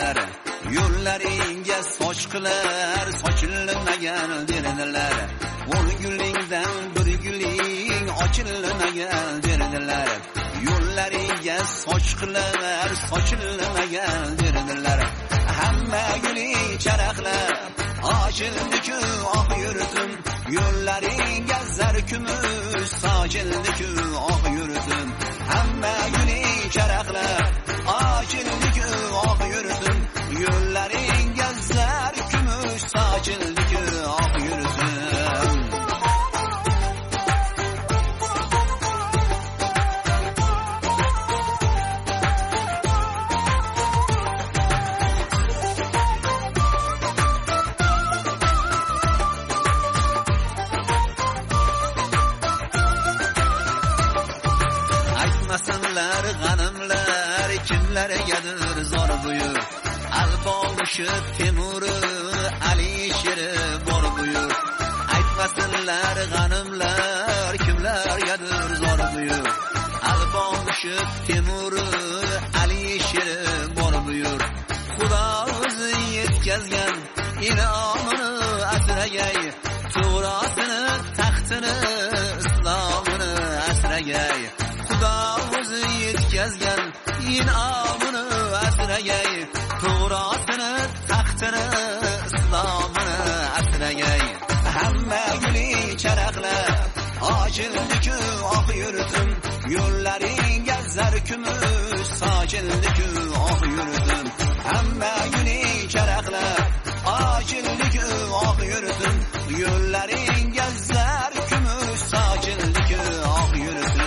derdiler. Yo'llaringga sochqilar sochilmagan derdilar. O'n gulingdan bir guling ochilmagan derdilar. Yo'llaringga sochqilar sochilmagan derdilar. Hamma guling charaqlab ochildi-ku oq yurtim. Yo'llaringga zar kumush sochildi-ku oq yurtim. Hamma guling charaqlab ochildi-ku oq yurtim. Yo'llaringga zar kumush sochildi-ku oq yurtim. Aytmasinlar g'animlar kimlargadir zor buyur. Alpomishi Temuri Alishiri bor buyur. Aytmasinlar g'animlar kimlargadir zor buyur. Alpomishi Temuri Alishiri bor buyur. Xudo o'zi yetkazgan inomini asragay, to'g'rosini taxtini islomini asragay. Xudo o'zi yetkazgan inomini asragay, to'g'rosini taxtini islomini asragay. Hamma guling charaqlab ochildi-ku oq yurtim. Yo'llaringga zar kumush sochildi-ku oq yurtim. Hamma guling charaqlab ochildi-ku oq yurtim. Yo'llaringga zar kumush sochildi-ku oq yurtim.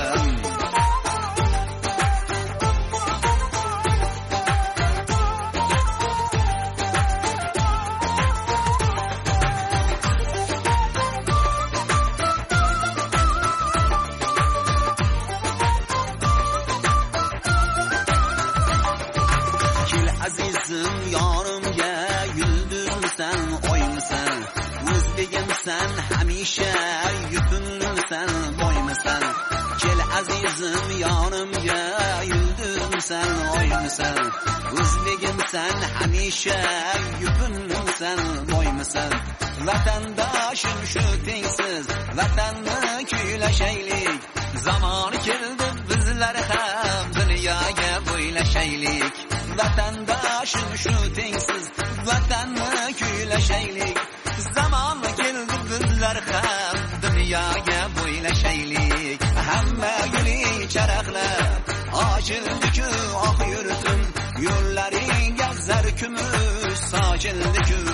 Azizim yonimga yulduzmisan, oymisan, o'zbegimsan, hamisha yutunmisan, boymisan. Kel azizim yonimga yulduzmisan, oymisan, o'zbegimsan, hamisha yutunmisan, boymisan. Vatandoshim shu tengsiz, vatanni kuylashaylik. Zamon keldi bizlar ham dunyoga bo'ylashaylik. Vatandoshim shu tengsiz, vatanni kuylashaylik. Zamon keldi bizlar ham dunyoga bo'ylashaylik. Hamma guling charaqlab ochildi-ku oq yurtim. Yo'llaringga zar kumush sochildi-ku